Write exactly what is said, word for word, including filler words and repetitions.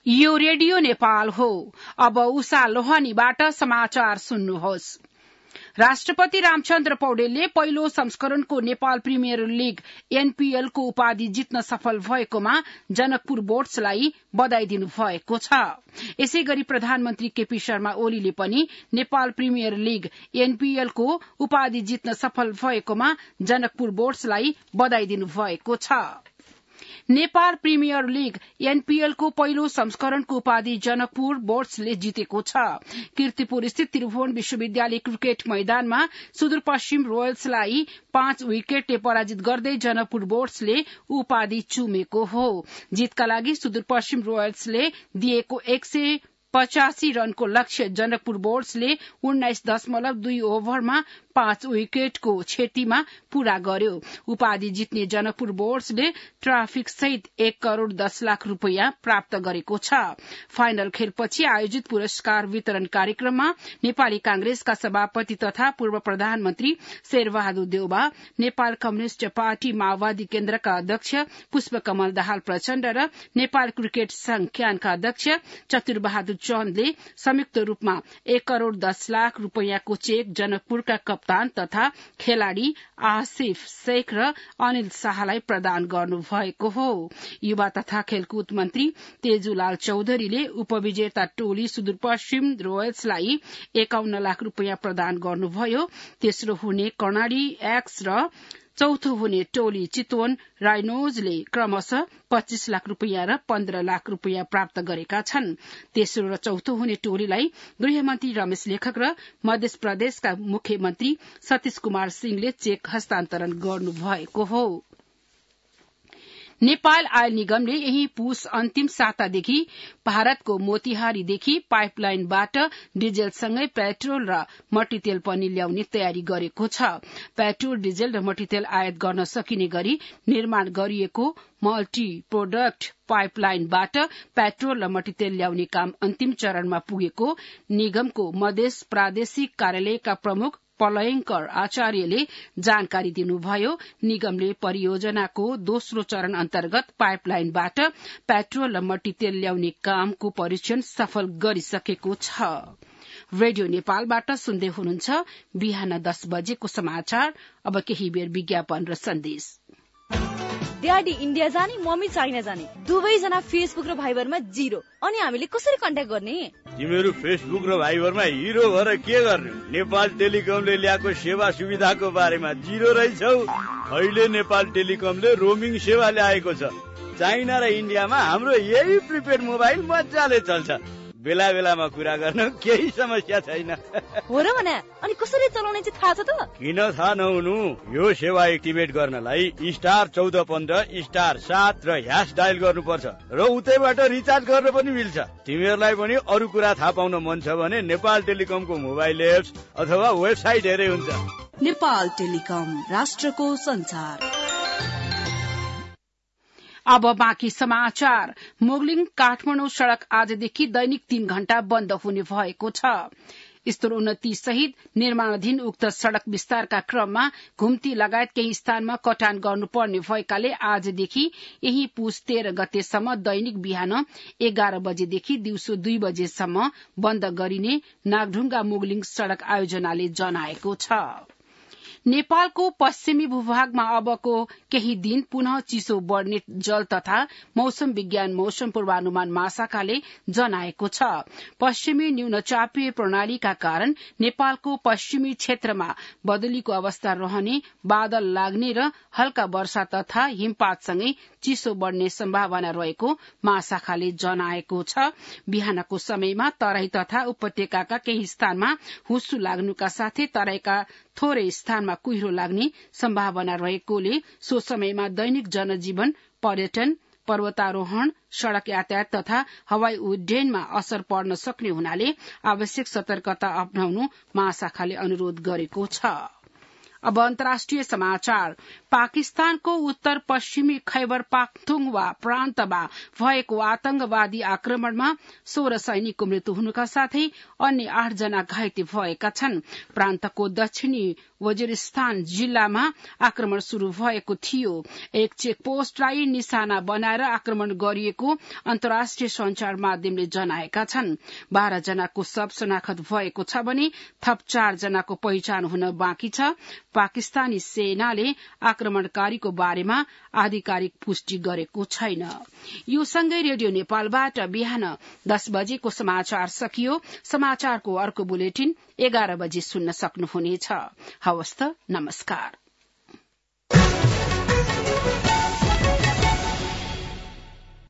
यो रेडियो नेपाल हो। अब उषा लोहनीबाट समाचार सुन्नुहोस्। राष्ट्रपति रामचन्द्र पौडेलले पहिलो संस्करणको नेपाल प्रिमियर लीग एनपीएल को उपाधि जित्न सफल भएकोमा जनकपुर बोर्ड्सलाई बधाई दिनु भएको छ। यसै गरी प्रधानमन्त्री केपी शर्मा ओलीले पनि नेपाल प्रिमियर लीग एनपीएल को उपाधि जित्न सफल भएकोमा जनकपुर बोर्ड्सलाई बधाई दिनु भएको छ। नेपाल प्रिमियर लीग एनपीएल को पहिलो संस्करणको उपाधि जनकपुर बोर्ड्सले जितेको छ। कीर्तिपुर स्थित त्रिभुवन विश्वविद्यालय क्रिकेट मैदानमा सुदूरपश्चिम रोयल्सलाई पाँच विकेटले पराजित गर्दै जनकपुर बोर्ड्सले उपाधि चुमेको हो। जितका लागि सुदूरपश्चिम रोयल्सले दिएको एक सय पचासी रनको लक्ष्य जनकपुर बोर्ड्सले उन्नाइस दशमलव दुई ओभरमा पाँच विकेटको क्षतिमा पूरा गर्यो। उपाधि जित्ने जनकपुर बोर्ड्सले ट्राफिक सहित एक करोड़ दस लाख रूपियाँ प्राप्त गरेको छ। फाइनल खेलपछि आयोजित पुरस्कार वितरण कार्यक्रममा नेपाली कांग्रेसका सभापति तथा पूर्व प्रधानमन्त्री शेरबहादुर देउबा, नेपाल कम्युनिष्ट पार्टी माओवादी केन्द्रका अध्यक्ष पुष्पकमल दाहाल प्रचण्ड र नेपाल क्रिकेट संघ क्यानका अध्यक्ष चतुरबहादुर चन्दले संयुक्त रूपमा एक करोड़ दस लाख रूपियाँको चेक जनकपुरका कप्तान तथा खेलाड़ी आसिफ शेख र अनिल शाहलाई प्रदान गर्नुभएको हो। युवा तथा खेलकुद मन्त्री तेजुलाल चौधरीले उपविजेता टोली सुदूरपश्चिम रोयल्सलाई एकाउन्न लाख रूपियाँ प्रदान गर्नुभयो। तेस्रो हुने कर्णाली एक्स र चौथो हुने टोली चितवन राइनोजले क्रमशः पच्चीस लाख रूपियाँ र पन्ध्र लाख रूपियाँ प्राप्त गरेका छन्। तेस्रो र चौथो हुने टोलीलाई गृहमन्त्री रमेश लेखक र मध्य प्रदेशका मुख्यमन्त्री सतीश कुमार सिंहले चेक हस्तान्तरण गर्नुभएको हो। नेपाल आयल निगमले यही पुस अन्तिम सातादेखि भारतको मोतिहारीदेखि पाइपलाइनबाट डिजेलसँगै पेट्रोल र मट्टीतेल पनि ल्याउने तयारी गरेको छ। पेट्रोल, डिजेल र मट्टीतेल आयात गर्न सकिने गरी निर्माण गरिएको मल्टी प्रोडक्ट पाइपलाइनबाट पेट्रोल र मट्टीतेल ल्याउने काम अन्तिम चरणमा पुगेको निगमको मधेस प्रादेशिक कार्यालयका प्रमुख पलयंकर आचार्यले जानकारी दिनुभयो। निगमले परियोजनाको दोस्रो चरण अन्तर्गत पाइपलाइनबाट पेट्रोल र मट्टीतेल ल्याउने कामको परीक्षण सफल गरिसकेको छ। रेडियो नेपालबाट सुन्दै हुनुहुन्छ बिहान दस बजेको समाचार। अब केही बेर विज्ञापन र सन्देश। ड्याडी इन्डिया जाने, मम्मी चाइना जाने, दुवैजना फेसबुक र भाइबरमा जिरो। अनि हामीले कसरी कन्ट्याक्ट गर्ने? तिमीहरू फेसबुक र भाइबरमा हिरो भएर के गर्ने? नेपाल टेलिकमले ल्याएको सेवा सुविधाको बारेमा जिरो रहेछौ। अहिले नेपाल टेलिकमले रोमिङ सेवा ल्याएको छ। चाइना र इन्डियामा हाम्रो यही प्रिपेड मोबाइल मजाले चल्छ। बेला बेलामा कुरा गर्न केही समस्या छैन। हो र भने अनि कसरी चलाउने चाहिँ थाहा छ त? किन थाहा नहुनु? यो सेवा एक्टिभेट गर्नलाई स्टार चौध पन्ध्र स्टार सात र ह्यास डायल गर्नुपर्छ र उतैबाट रिचार्ज गर्न पनि मिल्छ। तिमीहरूलाई पनि अरू कुरा थाहा पाउन मन छ भने नेपाल टेलिकमको मोबाइल एप्स अथवा वेबसाइट हेरे हुन्छ। नेपाल टेलिकम, राष्ट्रको संचार। अब बाँकी समाचार। मोगलिङ काठमाडौँ सड़क आजदेखि दैनिक तीन घण्टा बन्द हुने भएको छ। स्तरोन्नति सहित निर्माणाधीन उक्त सड़क विस्तारका क्रममा घुम्ती लगायत केही स्थानमा कटान गर्नुपर्ने भएकाले आजदेखि यही पुस तेह्र गतेसम्म दैनिक बिहान एघार बजेदेखि दिउँसो दुई बजेसम्म बन्द गरिने नागढुङ्गा मोगलिङ सड़क आयोजनाले जनाएको छ। नेपालको पश्चिमी भूभागमा अबको केही दिन पुनः चिसो बढ़ने जल तथा मौसम विज्ञान मौसम पूर्वानुमान महाशाखाले जनाएको छ। पश्चिमी न्यूनचापीय प्रणालीका कारण नेपालको पश्चिमी क्षेत्रमा बदलीको अवस्था रहने, बादल लाग्ने र हल्का वर्षा तथा हिमपातसँगै चिसो बढ़ने सम्भावना रहेको महाशाखाले जनाएको छ। बिहानको समयमा तराई तथा उपत्यकाका केही स्थानमा हुस्सु लाग्नुका साथै तराईका थोरै स्थानमा कुहिरो लाग्ने सम्भावना रहेकोले सो समयमा दैनिक जनजीवन, पर्यटन, पर्वतारोहण, सड़क यातायात तथा हवाई उड्डयनमा असर पर्न सक्ने हुनाले आवश्यक सतर्कता अपनाउनु महाशाखाले अनुरोध गरेको छ। अब अन्तर्राष्ट्रिय समाचार। पाकिस्तानको उत्तर पश्चिमी खैबर पाख्तुङवा प्रान्तमा भएको आतंकवादी आक्रमणमा सोह्र सैनिकको मृत्यु हुनुका साथै अन्य आठ जना घाइते भएका छन्। प्रान्तको दक्षिणी वजिरिस्तान जिल्लामा आक्रमण शुरू भएको थियो। एक चेकपोस्टलाई निशाना बनाएर आक्रमण गरिएको अन्तर्राष्ट्रिय संचार माध्यमले जनाएका छन्। बाह्र जनाको शव शनाखत भएको छ भने थप चार जनाको पहिचान हुन बाँकी छ। पाकिस्तानी सेनाले आक्रमणकारीको बारेमा आधिकारिक पुष्टि गरेको छैन। यो सँगै रेडियो नेपालबाट बिहान दस बजेको समाचार सकियो। समाचारको अर्को बुलेटिन एघार बजे सुन्न सक्नुहुनेछ। हवस् त, नमस्कार।